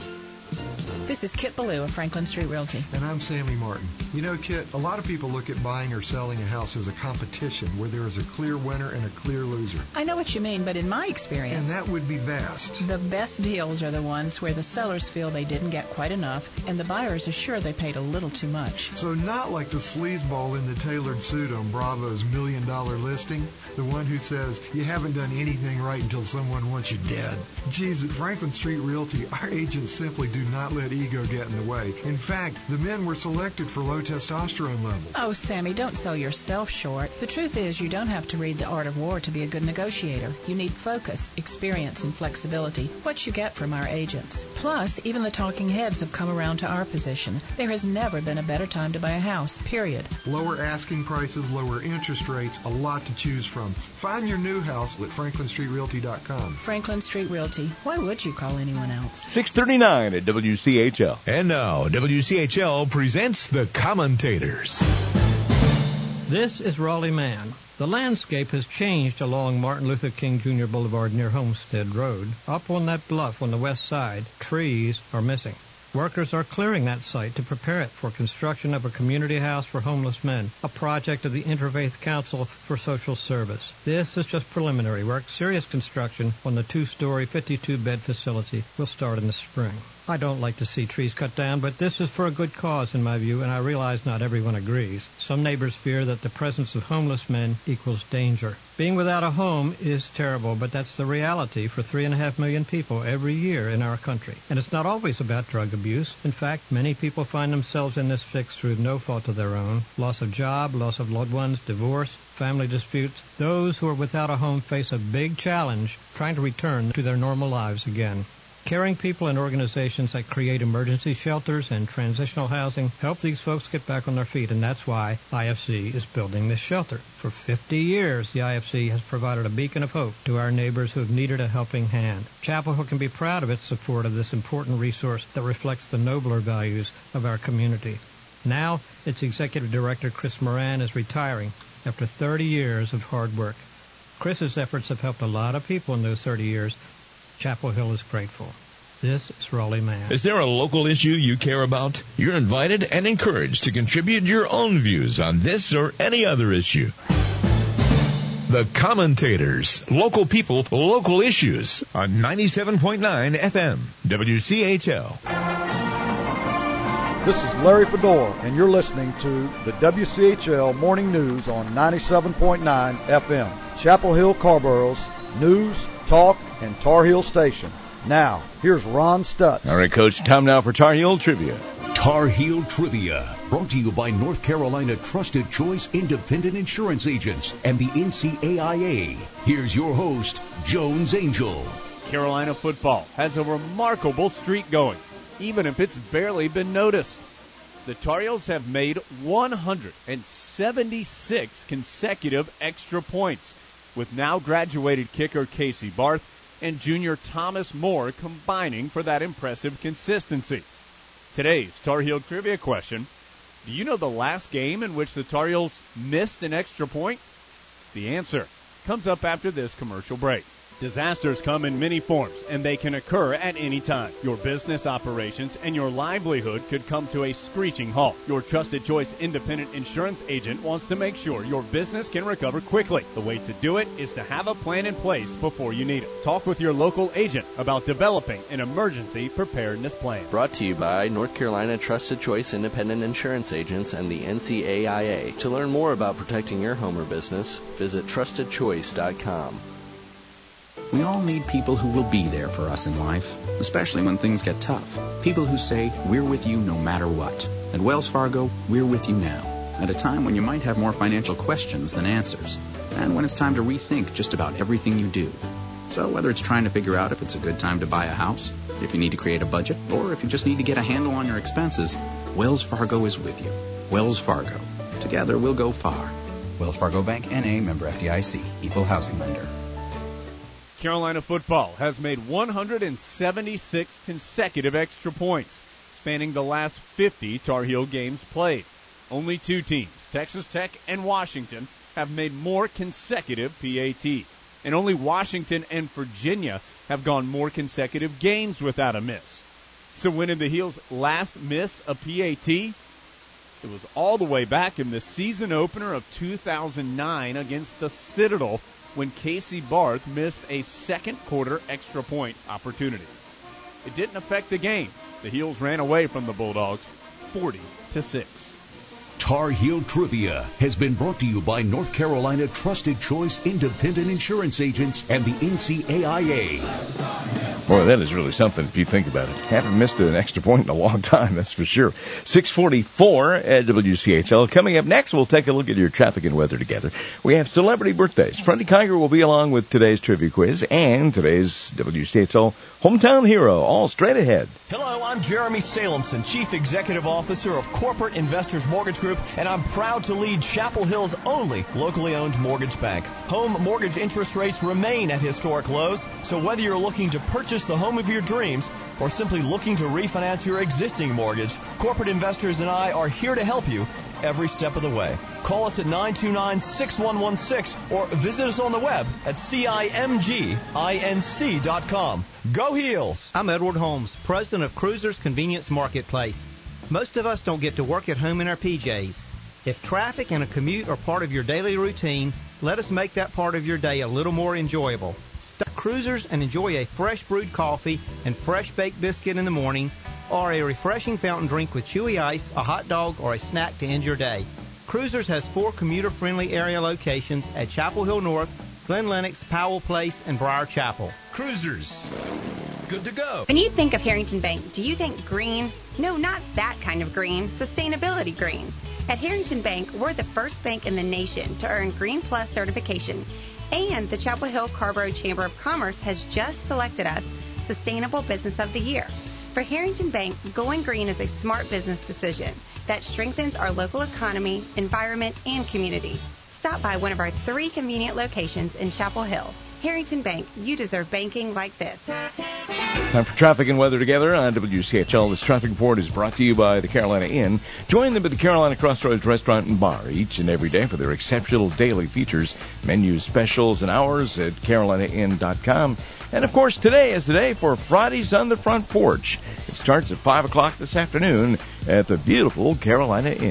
This is Kit Ballou of Franklin Street Realty. And I'm Sammy Martin. You know, Kit, a lot of people look at buying or selling a house as a competition where there is a clear winner and a clear loser. I know what you mean, but in my experience... And that would be vast. The best deals are the ones where the sellers feel they didn't get quite enough, and the buyers are sure they paid a little too much. So not like the sleazeball in the tailored suit on Bravo's Million Dollar Listing, the one who says, you haven't done anything right until someone wants you dead. Geez, at Franklin Street Realty, our agents simply do not let ego get in the way. In fact, the men were selected for low testosterone levels. Oh, Sammy, don't sell yourself short. The truth is you don't have to read The Art of War to be a good negotiator. You need focus, experience, and flexibility, what you get from our agents. Plus, even the talking heads have come around to our position. There has never been a better time to buy a house, period. Lower asking prices, lower interest rates, a lot to choose from. Find your new house at franklin street realty dot com. Franklin Street Realty. Why would you call anyone else? six thirty-nine at W C H L. And now, W C H L presents the commentators. This is Raleigh Mann. The landscape has changed along Martin Luther King Junior Boulevard near Homestead Road. Up on that bluff on the west side, trees are missing. Workers are clearing that site to prepare it for construction of a community house for homeless men, a project of the Interfaith Council for Social Service. This is just preliminary work. Serious construction on the two-story, fifty-two bed facility will start in the spring. I don't like to see trees cut down, but this is for a good cause in my view, and I realize not everyone agrees. Some neighbors fear that the presence of homeless men equals danger. Being without a home is terrible, but that's the reality for three and a half million people every year in our country. And it's not always about drug abuse. In fact, many people find themselves in this fix through no fault of their own. Loss of job, loss of loved ones, divorce, family disputes. Those who are without a home face a big challenge trying to return to their normal lives again. Caring people and organizations that create emergency shelters and transitional housing help these folks get back on their feet, and that's why I F C is building this shelter. For fifty years, the I F C has provided a beacon of hope to our neighbors who have needed a helping hand. Chapel Hill can be proud of its support of this important resource that reflects the nobler values of our community. Now, its executive director, Chris Moran, is retiring after thirty years of hard work. Chris's efforts have helped a lot of people in those thirty years. Chapel Hill is grateful. This is Raleigh Mann. Is there a local issue you care about? You're invited and encouraged to contribute your own views on this or any other issue. The Commentators. Local people, local issues on ninety-seven point nine F M. W C H L. This is Larry Fedor, and you're listening to the W C H L Morning News on ninety-seven point nine F M, Chapel Hill Carborough's news, talk, and Tar Heel station. Now, here's Ron Stutz. All right, Coach, time now for Tar Heel Trivia. Tar Heel Trivia, brought to you by North Carolina Trusted Choice Independent Insurance Agents and the N C A I A. Here's your host, Jones Angel. Carolina football has a remarkable streak going, even if it's barely been noticed. The Tar Heels have made one hundred seventy-six consecutive extra points, with now graduated kicker Casey Barth and junior Thomas Moore combining for that impressive consistency. Today's Tar Heel Trivia question: do you know the last game in which the Tar Heels missed an extra point? The answer comes up after this commercial break. Disasters come in many forms, and they can occur at any time. Your business operations and your livelihood could come to a screeching halt. Your Trusted Choice Independent Insurance Agent wants to make sure your business can recover quickly. The way to do it is to have a plan in place before you need it. Talk with your local agent about developing an emergency preparedness plan. Brought to you by North Carolina Trusted Choice Independent Insurance Agents and the N C A I A. To learn more about protecting your home or business, visit trusted choice dot com. We all need people who will be there for us in life, especially when things get tough. People who say, we're with you no matter what. At Wells Fargo, we're with you now, at a time when you might have more financial questions than answers, and when it's time to rethink just about everything you do. So whether it's trying to figure out if it's a good time to buy a house, if you need to create a budget, or if you just need to get a handle on your expenses, Wells Fargo is with you. Wells Fargo. Together we'll go far. Wells Fargo Bank, N A, member F D I C, equal housing lender. Carolina football has made one hundred seventy-six consecutive extra points, spanning the last fifty Tar Heel games played. Only two teams, Texas Tech and Washington, have made more consecutive P A T. And only Washington and Virginia have gone more consecutive games without a miss. So when did the Heels last miss a P A T? It was all the way back in the season opener of two thousand nine against the Citadel, when Casey Barth missed a second quarter extra point opportunity. It didn't affect the game. The Heels ran away from the Bulldogs forty to six. Tar Heel Trivia has been brought to you by North Carolina Trusted Choice Independent Insurance Agents and the N C A I A. Boy, that is really something if you think about it. Haven't missed an extra point in a long time, that's for sure. six forty-four at W C H L. Coming up next, we'll take a look at your traffic and weather together. We have celebrity birthdays. Freddie Kiger will be along with today's trivia quiz and today's W C H L Hometown Hero, all straight ahead. Hello, I'm Jeremy Salemson, Chief Executive Officer of Corporate Investors Mortgage Group, and I'm proud to lead Chapel Hill's only locally owned mortgage bank. Home mortgage interest rates remain at historic lows, so whether you're looking to purchase the home of your dreams or simply looking to refinance your existing mortgage, Corporate Investors and I are here to help you every step of the way. Call us at nine two nine, six one one six or visit us on the web at C I M G I N C dot com. Go Heels! I'm Edward Holmes, president of Cruisers Convenience Marketplace. Most of us don't get to work at home in our P Js. If traffic and a commute are part of your daily routine, let us make that part of your day a little more enjoyable. Stop at Cruisers and enjoy a fresh brewed coffee and fresh baked biscuit in the morning, or a refreshing fountain drink with chewy ice, a hot dog, or a snack to end your day. Cruisers has four commuter-friendly area locations at Chapel Hill North, Glen Lennox, Powell Place, and Briar Chapel. Cruisers. Good to go. When you think of Harrington Bank, do you think green? No, not that kind of green. Sustainability green. At Harrington Bank, we're the first bank in the nation to earn Green Plus certification. And the Chapel Hill Carrboro Chamber of Commerce has just selected us Sustainable Business of the Year. For Harrington Bank, going green is a smart business decision that strengthens our local economy, environment, and community. Stop by one of our three convenient locations in Chapel Hill. Harrington Bank, you deserve banking like this. Time for traffic and weather together on W C H L. This traffic report is brought to you by the Carolina Inn. Join them at the Carolina Crossroads Restaurant and Bar each and every day for their exceptional daily features, menus, specials, and hours at carolina inn dot com. And, of course, today is the day for Fridays on the Front Porch. It starts at five o'clock this afternoon at the beautiful Carolina Inn.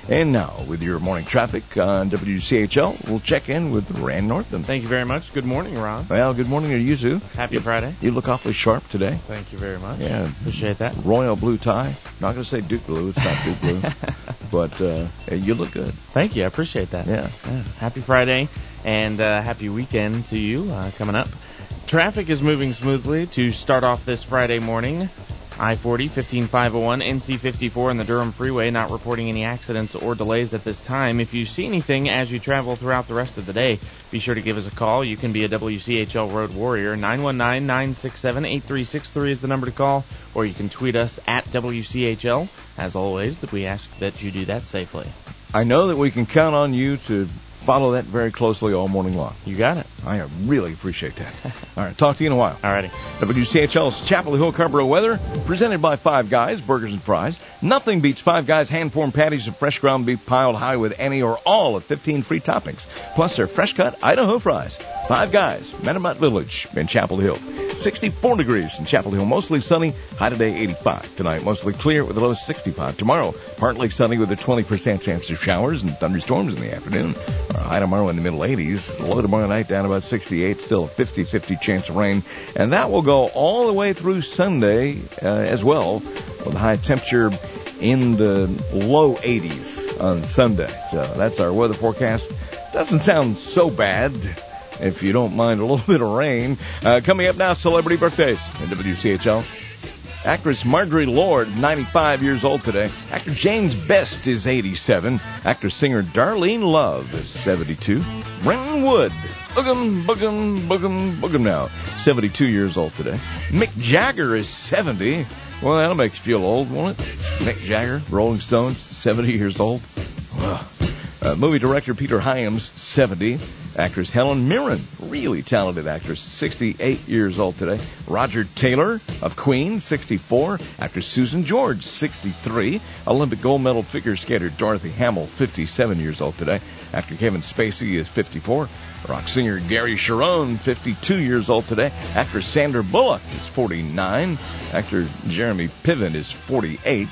And now, with your morning traffic on W C H L, we'll check in with Rand Northam. Thank you very much. Good morning, Ron. Well, good morning to you, too. Happy you, Friday. You look awfully sharp today. Thank you very much. Yeah. Appreciate that. Royal blue tie. Not going to say Duke blue. It's not Duke blue. But uh, you look good. Thank you. I appreciate that. Yeah. yeah. Happy Friday and uh, happy weekend to you uh, coming up. Traffic is moving smoothly to start off this Friday morning. I forty, fifteen five oh one, N C fifty-four, and the Durham Freeway not reporting any accidents or delays at this time. If you see anything as you travel throughout the rest of the day, be sure to give us a call. You can be a W C H L Road Warrior. nine one nine, nine six seven, eight three six three is the number to call, or you can tweet us at W C H L. As always, we ask that you do that safely. I know that we can count on you to follow that very closely all morning long. You got it. I really appreciate that. All right, talk to you in a while. All righty. W C H L's Chapel Hill Carrboro weather, presented by Five Guys, burgers and fries. Nothing beats Five Guys hand-formed patties of fresh ground beef piled high with any or all of fifteen free toppings, plus their fresh-cut Idaho fries. Five Guys, Metamut Village in Chapel Hill. sixty-four degrees in Chapel Hill, mostly sunny. High today, eighty-five. Tonight, mostly clear with a low sixty-five. Tomorrow, partly sunny with a twenty percent chance of showers and thunderstorms in the afternoon. Our high tomorrow in the middle eighties. Low tomorrow night down about sixty-eight. Still a fifty-fifty chance of rain. And that will go all the way through Sunday uh, as well, with a high temperature in the low eighties on Sunday. So that's our weather forecast. Doesn't sound so bad, if you don't mind a little bit of rain. Uh, coming up now, celebrity birthdays in W C H L. Actress Marjorie Lord, ninety-five years old today. Actor James Best is eighty-seven. Actor-singer Darlene Love is seventy-two. Brenton Wood, boogum, boogum, boogum, boogum now, seventy-two years old today. Mick Jagger is seventy. Well, that'll make you feel old, won't it? Mick Jagger, Rolling Stones, seventy years old. Wow. Uh, movie director Peter Hyams, seventy. Actress Helen Mirren, really talented actress, sixty-eight years old today. Roger Taylor of Queen, sixty-four. Actress Susan George, sixty-three. Olympic gold medal figure skater Dorothy Hamill, fifty-seven years old today. Actor Kevin Spacey is fifty-four. Rock singer Gary Cherone, fifty-two years old today. Actress Sandra Bullock is forty-nine. Actor Jeremy Piven is forty-eight.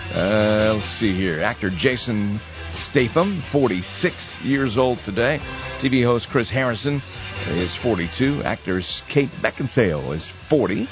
Uh, let's see here. Actor Jason Statham, forty-six years old today. T V host Chris Harrison is forty-two. Actress Kate Beckinsale is forty.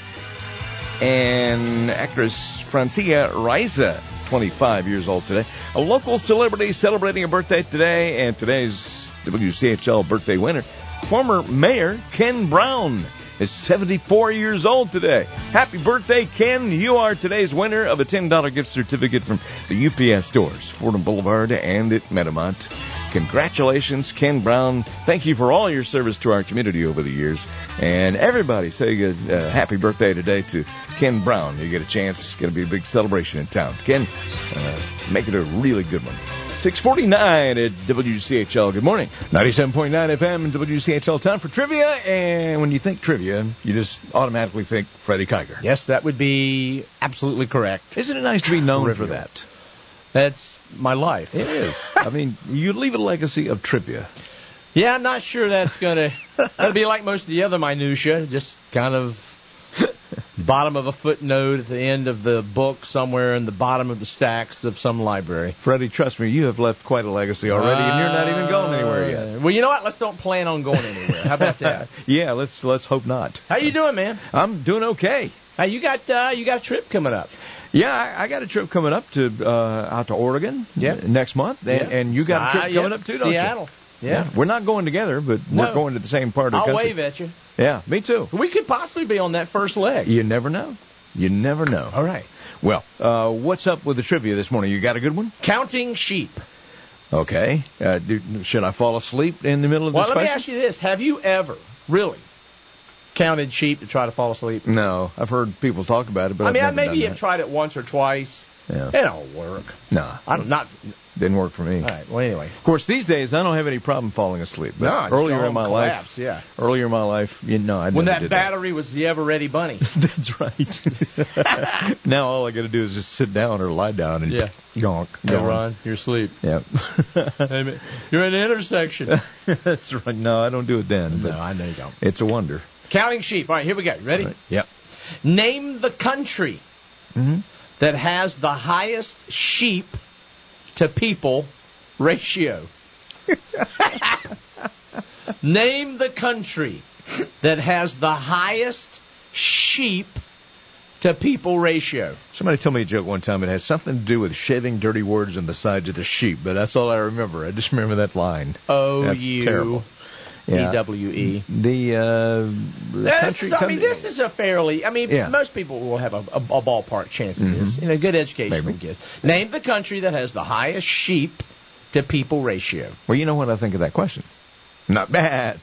And actress Francia Raisa, twenty-five years old today. A local celebrity celebrating a birthday today, and today's W C H L birthday winner, former Mayor Ken Brown, is seventy-four years old today. Happy birthday, Ken. You are today's winner of a ten dollars gift certificate from the U P S stores, Fordham Boulevard and at Metamont. Congratulations, Ken Brown. Thank you for all your service to our community over the years. And everybody say a uh, happy birthday today to Ken Brown. You get a chance. It's going to be a big celebration in town. Ken, uh, make it a really good one. six forty-nine at W C H L. Good morning. ninety-seven point nine F M and W C H L. Time for trivia. And when you think trivia, you just automatically think Freddie Kiger. Yes, that would be absolutely correct. Isn't it nice to be known Trivia. for that? That's my life. It is. I mean, you leave a legacy of trivia. Yeah, I'm not sure that's going to that'll be like most of the other minutia, just kind of bottom of a footnote at the end of the book somewhere in the bottom of the stacks of some library. Freddie, trust me, you have left quite a legacy already, uh, and you're not even going anywhere yet. Well, you know what? Let's don't plan on going anywhere. How about that? Yeah, let's let's hope not. How you doing, man? I'm doing okay. Hey, you got uh, you got a trip coming up. Yeah, I, I got a trip coming up to uh, out to Oregon yeah. next month, and, yeah. and you got a trip uh, coming yeah. up too, don't Seattle. you? Yeah. yeah, we're not going together, but no. we're going to the same part of the I'll country. wave at you. Yeah, me too. We could possibly be on that first leg. You never know. You never know. All right. Well, uh, what's up with the trivia this morning? You got a good one? Counting sheep. Okay. Uh, do, should I fall asleep in the middle of well, this Well, let question? me ask you this. Have you ever, really, counted sheep to try to fall asleep? No. I've heard people talk about it, but I I've mean, never maybe done you've that. tried it once or twice. Yeah. It don't work. Nah. I don't, not... Didn't work for me. All right. Well, anyway. Of course, these days, I don't have any problem falling asleep. But no, earlier in my collapse, life, yeah. earlier in my life, you know, I When never that did battery that. was the ever-ready bunny. That's right. Now all I got to do is just sit down or lie down and yeah. yonk. Hey, Ron, you're asleep. Yeah. You're in the intersection. That's right. No, I don't do it then. No, but I know you don't. It's a wonder. Counting sheep. All right, here we go. Ready? Right. Yep. Name the country mm-hmm. that has the highest sheep to people ratio. Name the country that has the highest sheep to people ratio. Somebody told me a joke one time. It has something to do with shaving dirty words on the sides of the sheep, but that's all I remember. I just remember that line. O That's U terrible. Yeah. E W E. The, uh, the country. I mean, this is a fairly. I mean, Yeah. most people will have a, a, a ballpark chance of Mhm. this. You know, good education Maybe. kids. Name the country that has the highest sheep to people ratio. Well, you know what I think of that question? Not bad.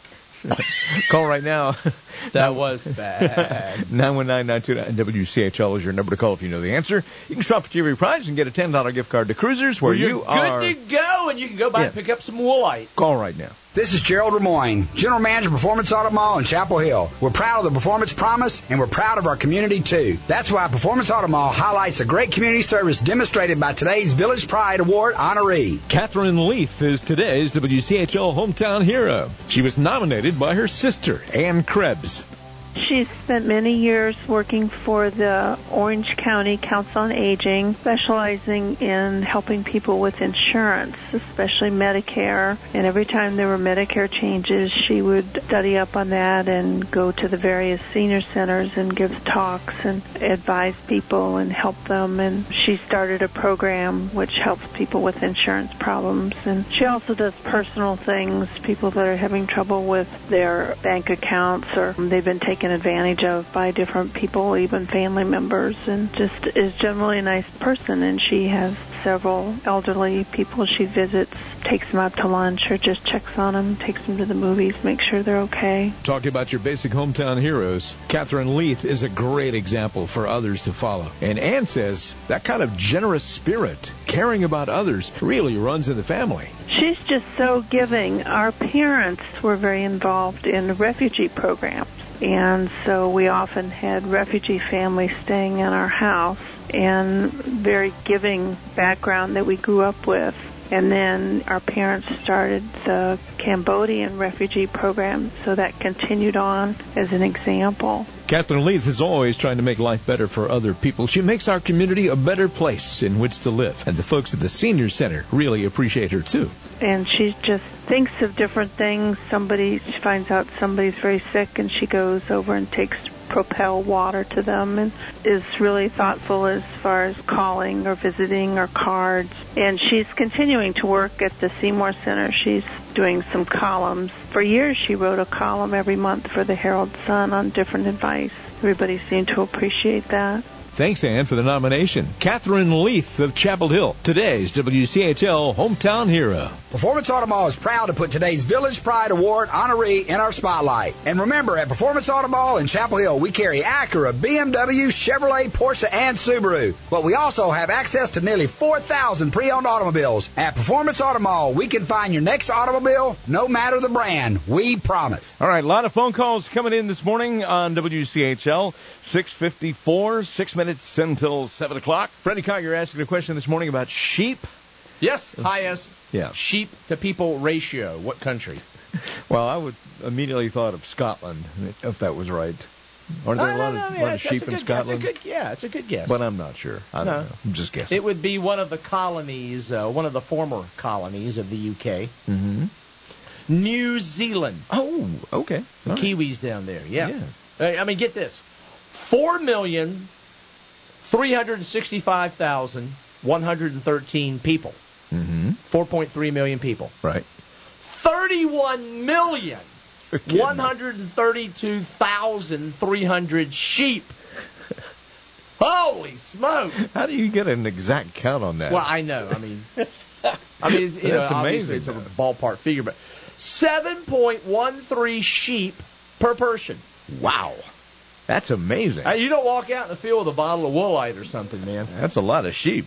Call right now. That was bad. nine one nine, nine two nine W C H L is your number to call if you know the answer. You can swap a T V prize and get a ten dollar gift card to Cruisers, where You're you good are. to go, and you can go by Yeah. and pick up some woolite. Call right now. This is Gerald Lemoyne, General Manager of Performance Auto Mall in Chapel Hill. We're proud of the Performance Promise, and we're proud of our community, too. That's why Performance Auto Mall highlights the great community service demonstrated by today's Village Pride Award honoree. Catherine Leith is today's W C H L Hometown Hero. She was nominated by her sister, Ann Krebs. She's spent many years working for the Orange County Council on Aging, specializing in helping people with insurance, especially Medicare. And every time there were Medicare changes, she would study up on that and go to the various senior centers and give talks and advise people and help them. And she started a program which helps people with insurance problems. And she also does personal things, people that are having trouble with their bank accounts or they've been taken advantage of by different people, even family members, and just is generally a nice person. And she has several elderly people she visits, takes them out to lunch or just checks on them, takes them to the movies, makes sure they're okay. Talking about your basic hometown heroes, Catherine Leith is a great example for others to follow. And Ann says that kind of generous spirit, caring about others, really runs in the family. She's just so giving. Our parents were very involved in the refugee programs. And so we often had refugee families staying in our house, and very giving background that we grew up with. And then our parents started the Cambodian refugee program, so that continued on as an example. Catherine Leith is always trying to make life better for other people. She makes our community a better place in which to live. And the folks at the Senior Center really appreciate her, too. And she just thinks of different things. Somebody, she finds out somebody's very sick, and she goes over and takes Propel water to them, and is really thoughtful as far as calling or visiting or cards. And she's continuing to work at the Seymour Center. She's doing some columns. For years, she wrote a column every month for the Herald Sun on different advice. Everybody seemed to appreciate that. Thanks, Ann, for the nomination. Catherine Leith of Chapel Hill, today's W C H L Hometown Hero. Performance Auto Mall is proud to put today's Village Pride Award honoree in our spotlight. And remember, at Performance Auto Mall in Chapel Hill, we carry Acura, B M W, Chevrolet, Porsche, and Subaru. But we also have access to nearly four thousand pre-owned automobiles. At Performance Auto Mall, we can find your next automobile, no matter the brand. We promise. All right, a lot of phone calls coming in this morning on W C H L. six fifty-four, six minutes until seven o'clock. Freddie Cobb, you're asking a question this morning about sheep. Yes, highest Yeah. sheep to people ratio. What country? Well, I would immediately thought of Scotland, if that was right. Aren't there a lot of, I mean, lot that's- of sheep that's a in good- Scotland? That's a good, yeah, it's a good guess. But I'm not sure. I don't No. know. I'm just guessing. It would be one of the colonies, uh, one of the former colonies of the U K. Mm-hmm. New Zealand. Oh, okay. The All right. Kiwis down there, yeah. Yeah. I mean, get this. four million, three hundred sixty-five thousand, one hundred thirteen people. Mm-hmm. four point three million people. Right. thirty-one million, one hundred thirty-two thousand, three hundred sheep. Holy smoke! How do you get an exact count on that? Well, I know. I mean, I mean, it's, you That's know, amazing, obviously it's a ballpark figure, but seven point one three sheep per person. Wow. That's amazing. Uh, you don't walk out in the field with a bottle of Woolite or something, man. That's a lot of sheep.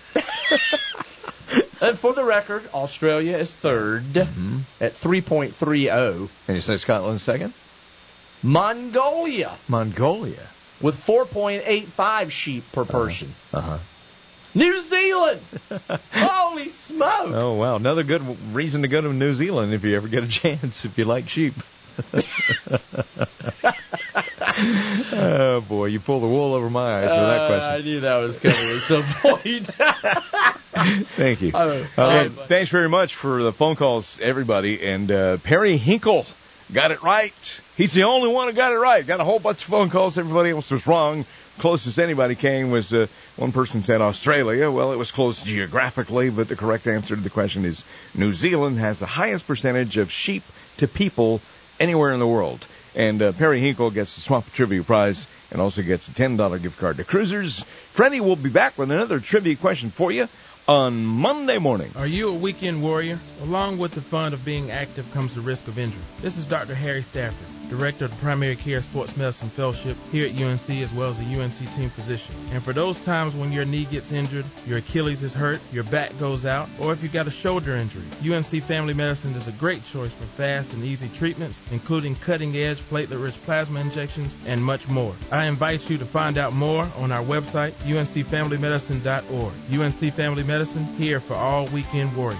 And for the record, Australia is third Mm-hmm. at three point three oh. And you say Scotland's second? Mongolia Mongolia. with four point eight five sheep per person. Uh-huh. New Zealand! Holy smoke! Oh, wow. Another good reason to go to New Zealand if you ever get a chance, if you like sheep. Oh, boy, you pulled the wool over my eyes for that Uh, question. I knew that was coming at some point. Thank you. All right. All All right. right. Thanks very much for the phone calls, everybody. And uh, Perry Hinkle got it right. He's the only one who got it right. Got a whole bunch of phone calls. Everybody else was wrong. Closest anybody came was uh, one person said Australia. Well, it was close geographically, but the correct answer to the question is New Zealand has the highest percentage of sheep to people anywhere in the world. And uh, Perry Hinkle gets the Swamp Trivia Prize and also gets a ten dollars gift card to Cruisers. Freddie will be back with another trivia question for you on Monday morning. Are you a weekend warrior? Along with the fun of being active comes the risk of injury. This is Doctor Harry Stafford, Director of the Primary Care Sports Medicine Fellowship here at U N C, as well as a U N C team physician. And for those times when your knee gets injured, your Achilles is hurt, your back goes out, or if you got a shoulder injury, U N C Family Medicine is a great choice for fast and easy treatments, including cutting-edge platelet-rich plasma injections and much more. I invite you to find out more on our website, U N C family medicine dot org. U N C Family Medicine, here for all weekend warriors.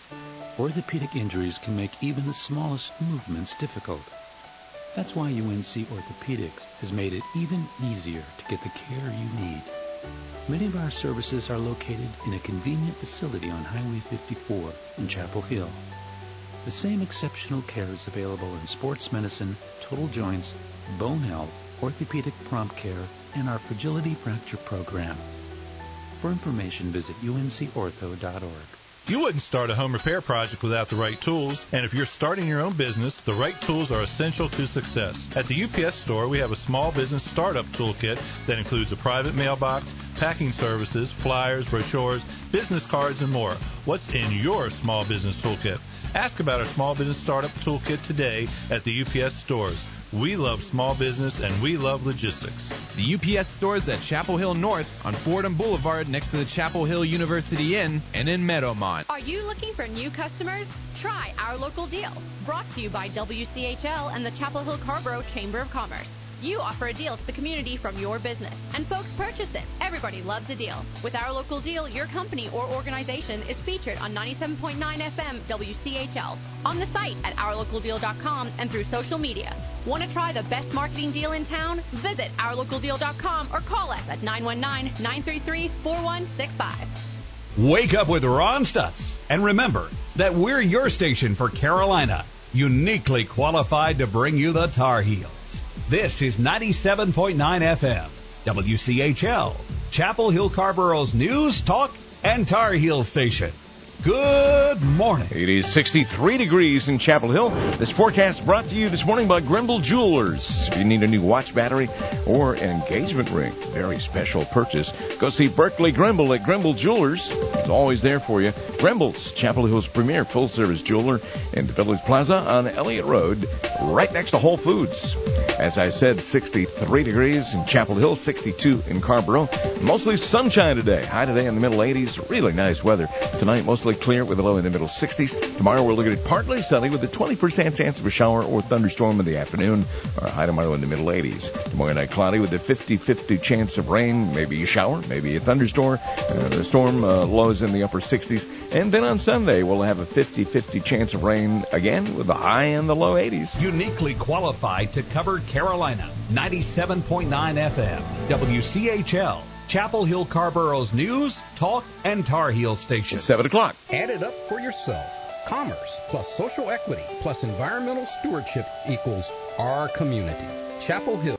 Orthopedic injuries can make even the smallest movements difficult. That's why U N C Orthopedics has made it even easier to get the care you need. Many of our services are located in a convenient facility on Highway fifty-four in Chapel Hill. The same exceptional care is available in sports medicine, total joints, bone health, orthopedic prompt care, and our fragility fracture program. For information, visit U N C ortho dot org. You wouldn't start a home repair project without the right tools, and if you're starting your own business, the right tools are essential to success. At the U P S store, we have a small business startup toolkit that includes a private mailbox, packing services, flyers, brochures, business cards, and more. What's in your small business toolkit? Ask about our small business startup toolkit today at the U P S stores. We love small business, and we love logistics. The U P S stores at Chapel Hill North on Fordham Boulevard next to the Chapel Hill University Inn and in Meadowmont. Are you looking for new customers? Try our local deal. Brought to you by W C H L and the Chapel Hill Carrboro Chamber of Commerce. You offer a deal to the community from your business, and folks purchase it. Everybody loves a deal. With our local deal, your company or organization is featured on ninety-seven point nine F M W C H L, on the site at our local deal dot com, and through social media. Want to try the best marketing deal in town? Visit our local deal dot com or call us at nine one nine, nine three three, four one six five. Wake up with Ron Stutz. And remember that we're your station for Carolina, uniquely qualified to bring you the Tar Heels. This is ninety-seven point nine F M, W C H L, Chapel Hill Carrboro's news, talk, and Tar Heel station. Good morning. It is sixty-three degrees in Chapel Hill. This forecast brought to you this morning by Grimble Jewelers. If you need a new watch battery or an engagement ring, very special purchase, go see Berkeley Grimble at Grimble Jewelers. It's always there for you. Grimble's, Chapel Hill's premier full-service jeweler in the Village Plaza on Elliott Road, right next to Whole Foods. As I said, sixty-three degrees in Chapel Hill, sixty-two in Carrboro. Mostly sunshine today. High today in the middle eighties. Really nice weather. Tonight, mostly clear with a low in the middle sixties. Tomorrow, we're looking at partly sunny with a twenty percent chance of a shower or thunderstorm in the afternoon. Our high tomorrow in the middle eighties. Tomorrow night, cloudy with a fifty-fifty chance of rain, maybe a shower, maybe a thunderstorm. Uh, the storm uh, lows in the upper sixties. And then on Sunday, we'll have a fifty-fifty chance of rain again with the high in the low eighties. Uniquely qualified to cover Carolina, ninety-seven point nine F M, W C H L, Chapel Hill Carrboro's news, talk, and Tar Heel station. It's seven o'clock. Add it up for yourself. Commerce plus social equity plus environmental stewardship equals our community. Chapel Hill.